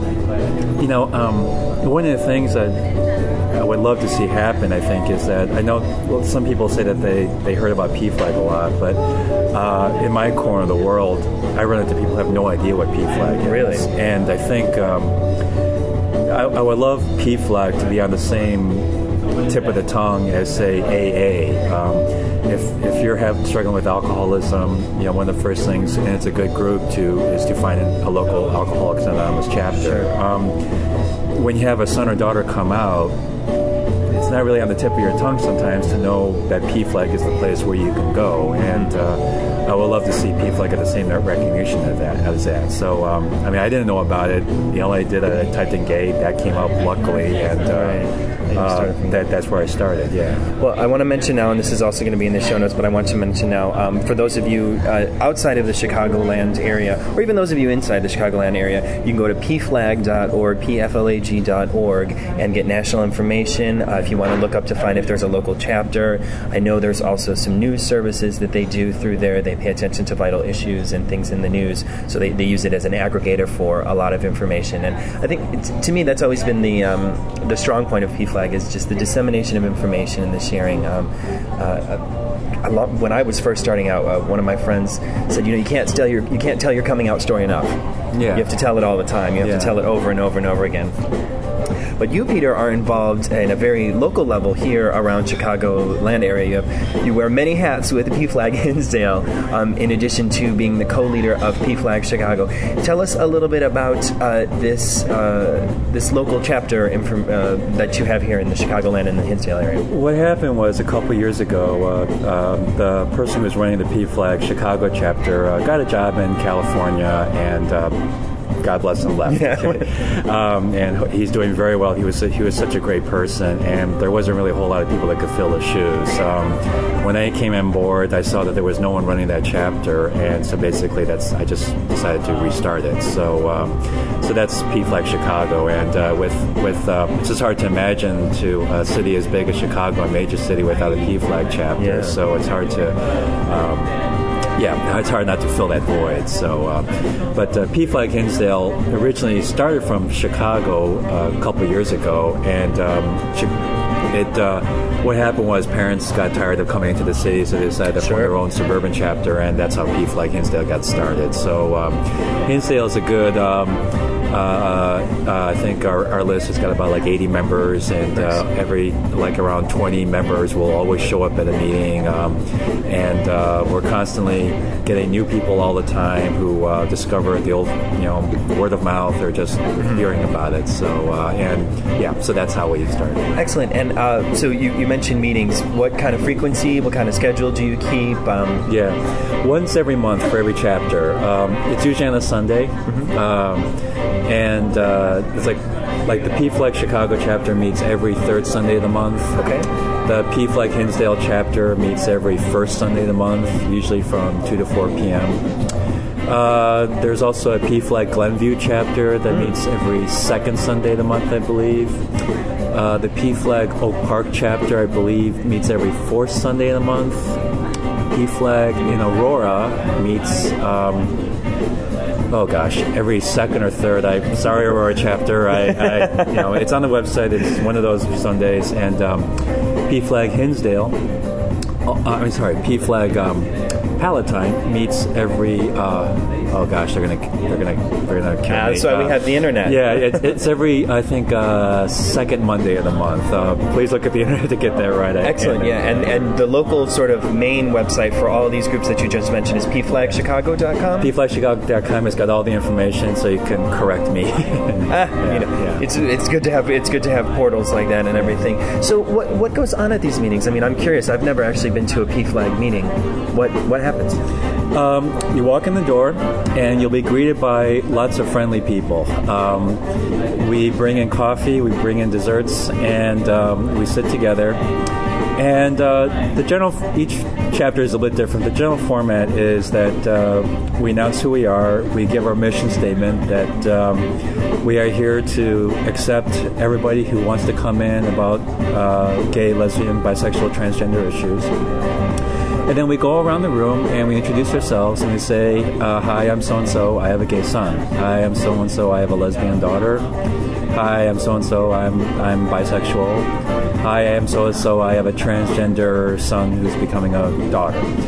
one of the things that I would love to see happen, I think, is that I know some people say that they heard about PFLAG a lot, but in my corner of the world, I run into people who have no idea what PFLAG is. Really? And I think I would love PFLAG to be on the same tip of the tongue as, say, AA. If you're struggling with alcoholism, one of the first things, and it's a good group is to find a local Alcoholics Anonymous chapter. When you have a son or daughter come out, it's not really on the tip of your tongue sometimes to know that PFLAG is the place where you can go, and I would love to see PFLAG get the same recognition as that. So, I didn't know about it. I typed in gay, that came up luckily, and that's where I started, yeah. Well, I want to mention now, and this is also going to be in the show notes, but I want to mention now, for those of you outside of the Chicagoland area, or even those of you inside the Chicagoland area, you can go to pflag.org, pflag.org, and get national information. If you want to look up to find if there's a local chapter. I know there's also some news services that they do through there. They pay attention to vital issues and things in the news, so they use it as an aggregator for a lot of information. And I think, to me, that's always been the strong point of PFLAG, is just the dissemination of information and the sharing. When I was first starting out, one of my friends said, you can't tell your coming out story enough. Yeah. You have to tell it all the time. You have to tell it over and over and over again. But you, Peter, are involved in a very local level here around Chicagoland area. You wear many hats with PFLAG Hinsdale, in addition to being the co-leader of PFLAG Chicago. Tell us a little bit about this local chapter that you have here in the Chicagoland and the Hinsdale area. What happened was, a couple years ago, the person who was running the PFLAG Chicago chapter got a job in California, and God bless him, left. And he's doing very well. He was such a great person, and there wasn't really a whole lot of people that could fill his shoes. When I came on board, I saw that there was no one running that chapter, and so basically I just decided to restart it. So that's PFLAG Chicago, and it's just hard to imagine to a city as big as Chicago, a major city, without a PFLAG chapter. Yeah. So it's hard to. It's hard not to fill that void. So, but PFLAG Hinsdale originally started from Chicago a couple years ago, and what happened was parents got tired of coming into the city, so they decided to form their own suburban chapter, and that's how PFLAG Hinsdale got started. So, Hinsdale is a good. I think our list has got about 80 members, and around 20 members will always show up at a meeting, and we're constantly getting new people all the time who discover the old, word of mouth or just hearing about it. So so that's how we started. Excellent. And so you mentioned meetings. What kind of frequency? What kind of schedule do you keep? Once every month for every chapter. It's usually on a Sunday. And it's like the PFLAG Chicago chapter meets every third Sunday of the month. Okay. The PFLAG Hinsdale chapter meets every first Sunday of the month, usually from 2 to 4 p.m. There's also a PFLAG Glenview chapter that meets every second Sunday of the month, I believe. The PFLAG Oak Park chapter, I believe, meets every fourth Sunday of the month. PFLAG in Aurora meets... every second or third. Sorry, Aurora chapter. It's on the website. It's one of those Sundays. And PFLAG Hinsdale. PFLAG Palatine meets every. They're gonna kill me. That's why we have the internet. Yeah, it's every, I think, second Monday of the month. Please look at the internet to get that right. Excellent. And the local sort of main website for all of these groups that you just mentioned is pflagchicago.com. pflagchicago.com has got all the information, so you can correct me. It's good to have portals like that and everything. So what goes on at these meetings? I mean, I'm curious. I've never actually been to a PFLAG meeting. What happens? You walk in the door, and you'll be greeted by lots of friendly people. We bring in coffee, we bring in desserts, and we sit together. And each chapter is a bit different. The general format is that we announce who we are, we give our mission statement that we are here to accept everybody who wants to come in about gay, lesbian, bisexual, transgender issues. And then we go around the room and we introduce ourselves and we say, hi, I'm so-and-so, I have a gay son. Hi, I'm so-and-so, I have a lesbian daughter. Hi, I'm so-and-so, I'm bisexual. Hi, I'm so-and-so, I have a transgender son who's becoming a daughter.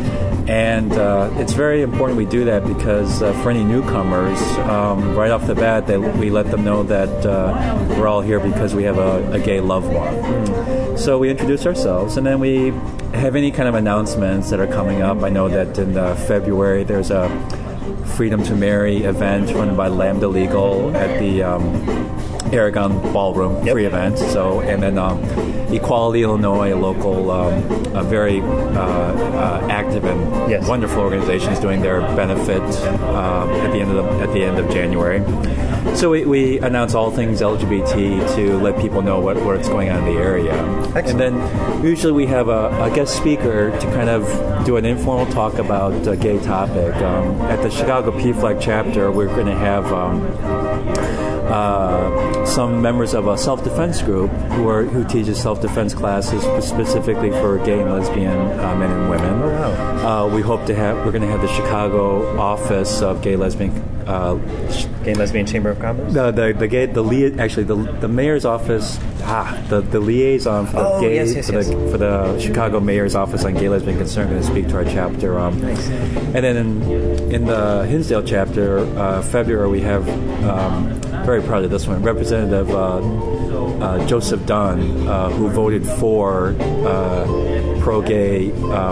And it's very important we do that because for any newcomers, right off the bat, we let them know that we're all here because we have a gay loved one. So we introduce ourselves, and then we have any kind of announcements that are coming up. I know that in February there's a Freedom to Marry event run by Lambda Legal at the Aragon Ballroom, free event. So, and then Equality Illinois, a local, a very active and wonderful organization, is doing their benefit at the end of January. So we announce all things LGBT to let people know what's going on in the area. Excellent. And then usually we have a guest speaker to kind of do an informal talk about a gay topic. At the Chicago PFLAG chapter, we're going to have some members of a self-defense group who teaches self-defense classes specifically for gay and lesbian men and women. We're going to have the Chicago office of Gay Lesbian Chamber of Commerce. The mayor's office. The liaison for for the Chicago mayor's office on gay lesbian concern going to speak to our chapter. Nice. And then in the Hinsdale chapter, February, we have. Very proud of this one. Representative Joseph Dunn, who voted for pro-gay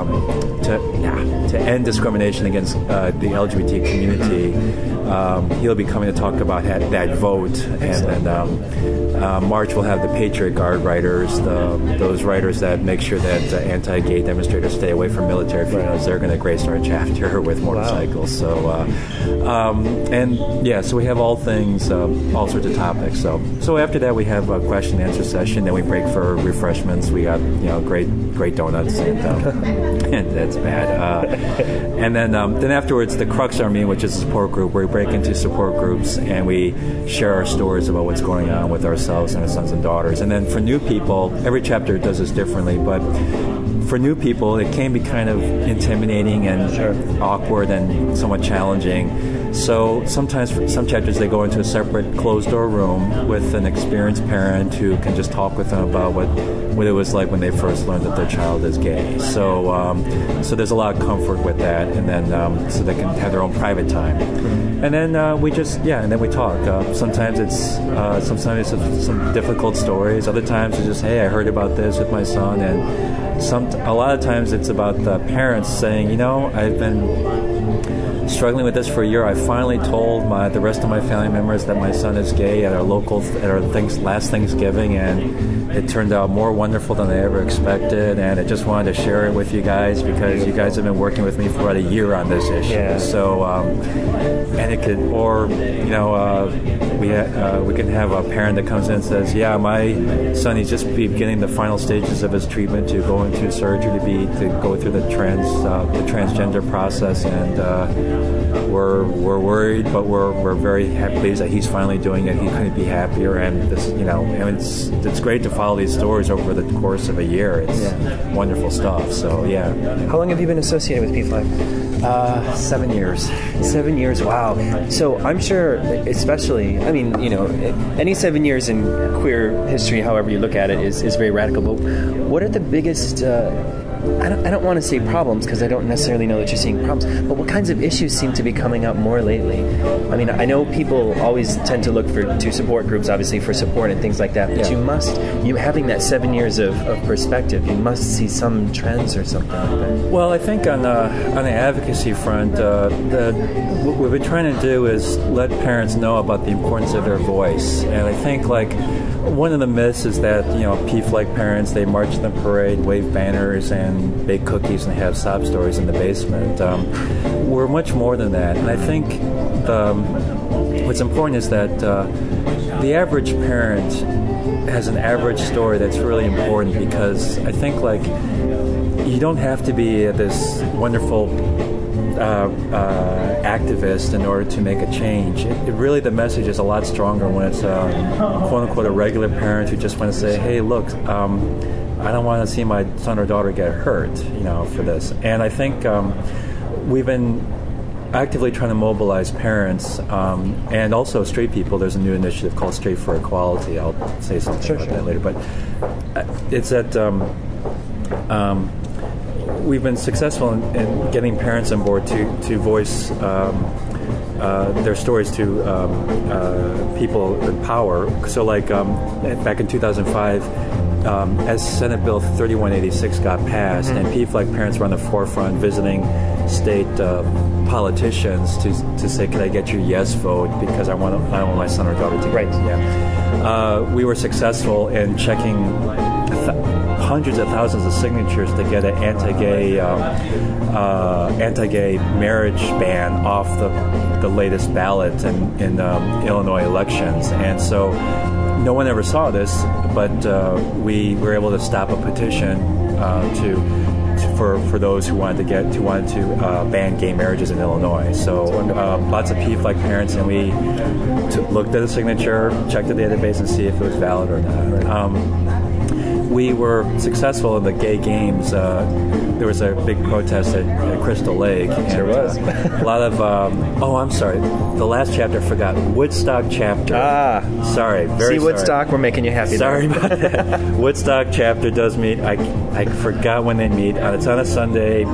to end discrimination against the LGBT community. He'll be coming to talk about that vote. And then March we'll have the Patriot Guard riders, those riders that make sure that anti-gay demonstrators stay away from military funerals. They're going to grace our chapter with motorcycles. Wow. So we have all things, all sorts of topics. So after that we have a question and answer session. Then we break for refreshments. We got great donuts and that's bad. And then afterwards the crux of our meeting, which is a support group, where we break into support groups and we share our stories about what's going on with ourselves and our sons and daughters. And then for new people, every chapter does this differently, but for new people, it can be kind of intimidating and awkward and somewhat challenging. So sometimes for some chapters they go into a separate closed-door room with an experienced parent who can just talk with them about what it was like when they first learned that their child is gay. So there's a lot of comfort with that, and then so they can have their own private time. And then and then we talk. Sometimes it's some difficult stories. Other times it's just, hey, I heard about this with my son, and a lot of times it's about the parents saying, I've been struggling with this for a year. I finally told the rest of my family members that my son is gay at our last Thanksgiving, and it turned out more wonderful than I ever expected. And I just wanted to share it with you guys because you guys have been working with me for about a year on this issue. Yeah. So, and it could, or we can have a parent that comes in and says, "Yeah, my son, he's just beginning the final stages of his treatment to go into surgery to go through the transgender process, and we're worried, but we're very pleased that he's finally doing it. He couldn't be happier, and this, it's great to follow these stories over the course of a year. It's wonderful stuff. So yeah. How long have you been associated with PFLAG? 7 years. 7 years. Wow. So I'm sure, especially, any 7 years in queer history, however you look at it, is very radical. But what are the biggest? I don't want to say problems because I don't necessarily know that you're seeing problems, but what kinds of issues seem to be coming up more lately? I mean, I know people always tend to look to support groups, obviously, for support and things like that, but you having that 7 years of perspective, you must see some trends or something like that. Well, I think on the advocacy front, what we've been trying to do is let parents know about the importance of their voice, and I think one of the myths is that PFLAG parents, they march in the parade, wave banners, and bake cookies and have sob stories in the basement. We're much more than that, and I think what's important is that the average parent has an average story that's really important, because I think you don't have to be this wonderful activist in order to make a change. It really, the message is a lot stronger when it's quote unquote a regular parent who just want to say, hey, look, I don't want to see my son or daughter get hurt, for this. And I think we've been actively trying to mobilize parents and also straight people. There's a new initiative called Straight for Equality. I'll say something about that later. But it's that we've been successful in getting parents on board to voice their stories to people in power. So, like back in 2005, as Senate Bill 3186 got passed, and PFLAG parents were on the forefront visiting state politicians to say, "Can I get your yes vote because I want my son or daughter to get." Right. Yeah. We were successful in checking hundreds of thousands of signatures to get an anti-gay marriage ban off the latest ballot in Illinois elections, and so no one ever saw this, but we were able to stop a petition for those who wanted to ban gay marriages in Illinois. So lots of PFLAG parents, and we looked at the signature, checked the database, and see if it was valid or not. We were successful in the gay games. There was a big protest at Crystal Lake. There was. A lot of, I'm sorry. The last chapter I forgot. Woodstock chapter. Sorry. Very See, Woodstock, sorry. We're making you happy. Sorry about that. Woodstock chapter does meet. I forgot when they meet. It's on a Sunday.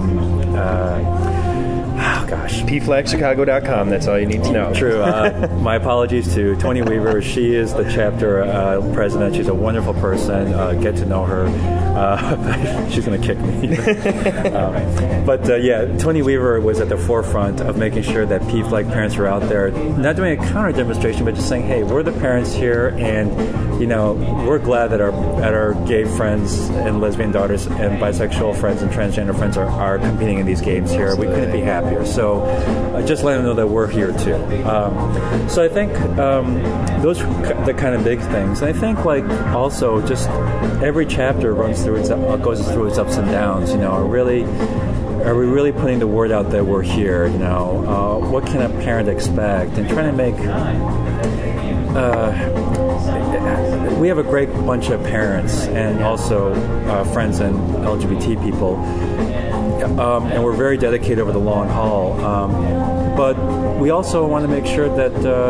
PFLAGChicago.com. That's all you need to know. True. My apologies to Tony Weaver. She is the chapter president. She's a wonderful person. Get to know her. She's going to kick me. Tony Weaver was at the forefront of making sure that PFLAG parents were out there, not doing a counter demonstration, but just saying, "Hey, we're the parents here, and we're glad that our gay friends and lesbian daughters and bisexual friends and transgender friends are competing in these games here. Absolutely. We couldn't be happier." So just let them know that we're here too. So I think those are the kind of big things. And I think also just every chapter goes through its ups and downs. Are we really putting the word out that we're here? What can a parent expect? And trying to make. We have a great bunch of parents and also friends and LGBT people. And we're very dedicated over the long haul. But we also want to make sure that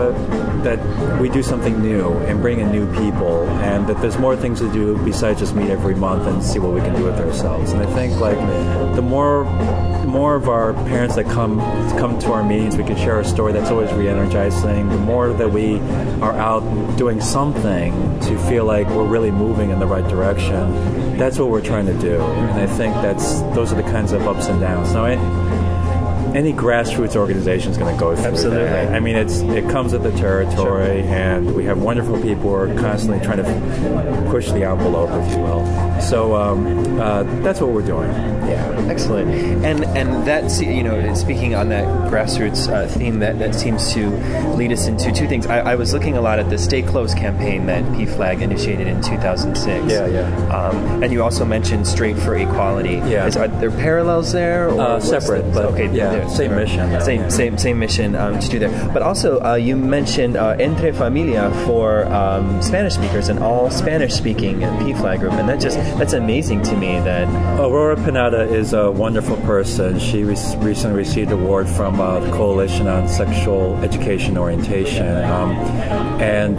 we do something new and bring in new people, and that there's more things to do besides just meet every month and see what we can do with ourselves. And I think the more of our parents that come to our meetings, we can share a story that's always re-energizing. The more that we are out doing something to feel like we're really moving in the right direction, that's what we're trying to do. And I think those are the kinds of ups and downs. Now, any grassroots organization is going to go through Absolutely. that. I mean, it comes with the territory, and we have wonderful people who are constantly trying to push the envelope, if you will. So that's what we're doing. Yeah, excellent. And that's speaking on that grassroots theme, that seems to lead us into two things. I was looking a lot at the Stay Close campaign that PFLAG initiated in 2006. Yeah. And you also mentioned Straight for Equality. Yeah. Are there parallels there? Or separate, but okay, yeah. Same mission. Same mission to do there. But also, you mentioned Entre Familia for Spanish speakers, and all Spanish-speaking PFLAG group, and that's amazing to me. That Aurora Pineda is a wonderful person. She recently received an award from the Coalition on Sexual Education Orientation, and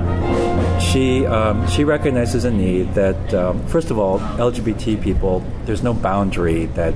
she recognizes a need that first of all, LGBT people, there's no boundary there.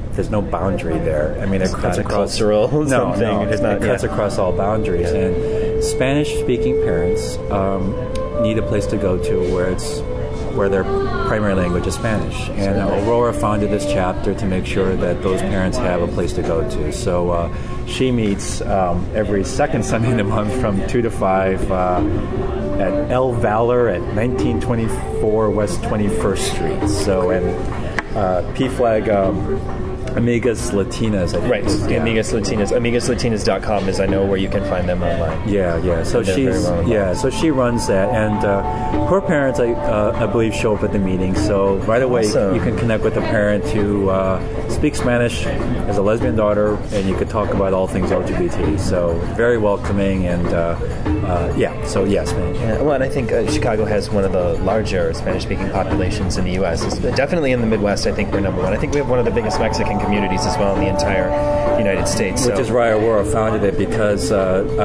I mean, it cuts across cultural something. It cuts across all boundaries. Yeah. And Spanish-speaking parents need a place to go to where their primary language is Spanish. And Aurora founded this chapter to make sure that those parents have a place to go to. So she meets every second Sunday in the month from 2 to 5 at El Valor at 1924 West 21st Street. So, and PFLAG... Amigas Latinas, I think. Right, Amigas Latinas. AmigasLatinas.com is, I know, where you can find them online. Yeah. So so she runs that, and her parents, I believe, show up at the meeting. So right away, you can connect with a parent who speaks Spanish, has a lesbian daughter, and you could talk about all things LGBT. So very welcoming, and So yes, man. Yeah, well, and I think Chicago has one of the larger Spanish-speaking populations in the U.S. It's definitely in the Midwest, I think we're number one. I think we have one of the biggest Mexican communities as well in the entire United States. Which is why Aurora founded it, because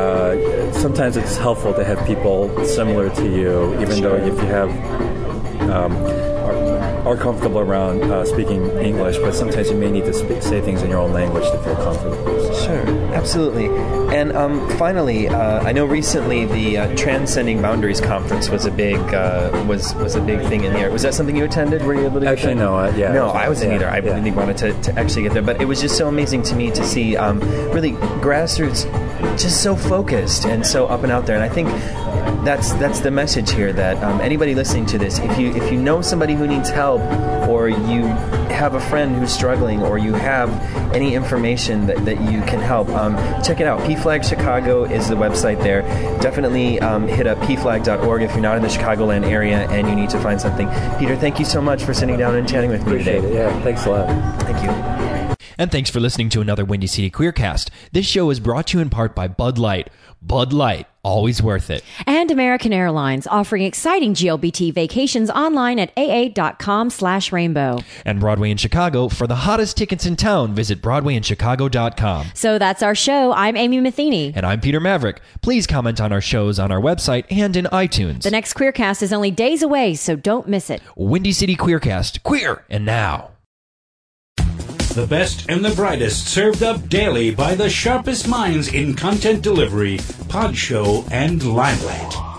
sometimes it's helpful to have people similar to you, even though if you have are comfortable around speaking English, but sometimes you may need to say things in your own language to feel comfortable. Sure, absolutely. And finally, I know recently the Transcending Boundaries conference was a big was a big thing in here. Was that something you attended? Were you able to? Actually, no. No, I wasn't either. I really wanted to actually get there, but it was just so amazing to me to see really grassroots just so focused and so up and out there. And I think that's the message here, that anybody listening to this, if you know somebody who needs help, or you have a friend who's struggling, or you have any information that you can help, check it out. PFLAG Chicago is the website there. Definitely hit up pflag.org if you're not in the Chicagoland area and you need to find something. Peter, thank you so much for sitting down and chatting with me today. Appreciate it. Yeah, thanks a lot. Thank you. And thanks for listening to another Windy City Queercast. This show is brought to you in part by Bud Light. Bud Light, always worth it. And American Airlines, offering exciting GLBT vacations online at aa.com/rainbow. And Broadway in Chicago. For the hottest tickets in town, visit BroadwayInChicago.com. So that's our show. I'm Amy Matheny. And I'm Peter Maverick. Please comment on our shows on our website and in iTunes. The next Queercast is only days away, so don't miss it. Windy City Queercast. Queer and now. The best and the brightest, served up daily by the sharpest minds in content delivery, Podshow, and Limelight.